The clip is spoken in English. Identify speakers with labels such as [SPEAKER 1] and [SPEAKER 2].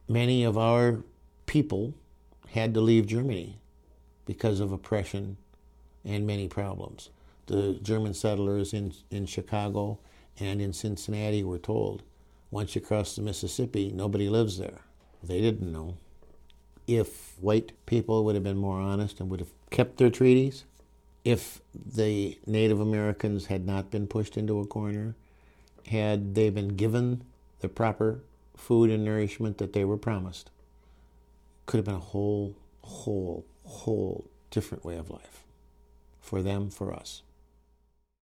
[SPEAKER 1] Many of our people had to leave Germany because of oppression and many problems. The German settlers in Chicago and in Cincinnati were told, once you cross the Mississippi, nobody lives there. They didn't know. If white people would have been more honest and would have kept their treaties, if the Native Americans had not been pushed into a corner, had they been given the proper food and nourishment that they were promised, could have been a whole different way of life for them, for us.